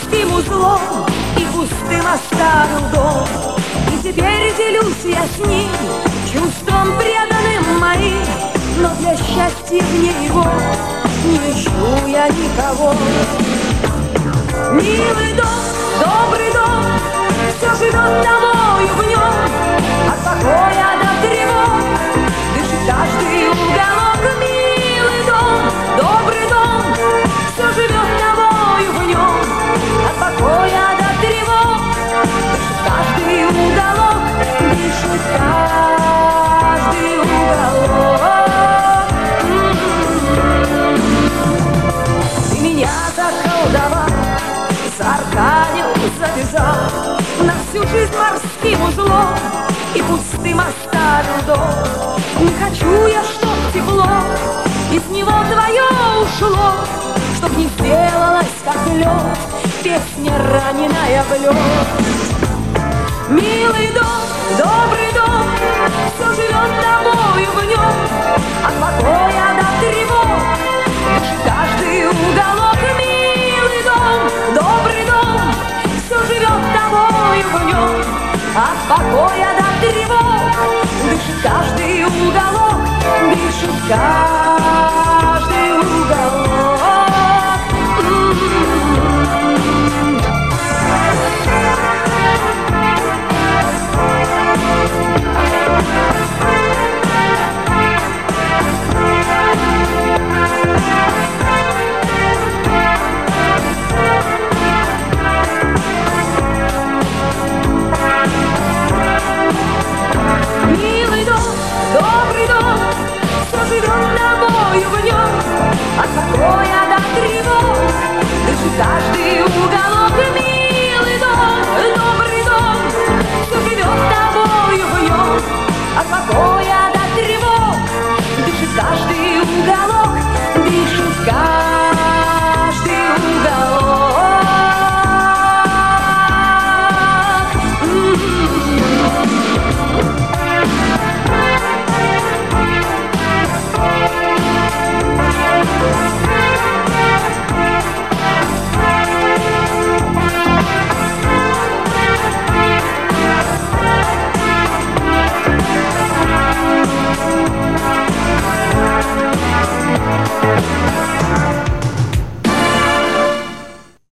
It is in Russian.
морским узлом и пустым оставил дом. И теперь делюсь я с ним чувством преданным моим, но для счастья вне его не ищу я никого. Милый дом, добрый дом, все живет тобою в нем, от покоя до тревог дышит каждый уголок. Милый дом, добрый дом, все живет тобою в нем, от покоя до тревог дышит каждый уголок, дышит каждый уголок. Ты меня заколдовал, заарканил, завязал на всю жизнь морским узлом и пустым оставил дом. Не хочу я, чтоб тепло из него твое ушло, чтоб не сделалось, как лед, песня раненая в лед. Милый дом, добрый дом, все живет тобою в нем, от покоя до тревог дышит каждый уголок. Милый дом, добрый дом, все живет тобою в нем, от покоя до тревог дышит каждый уголок, дышит каждый уголок. Милый дом, добрый дом, все живет тобою в нем, от покоя до тревог дышит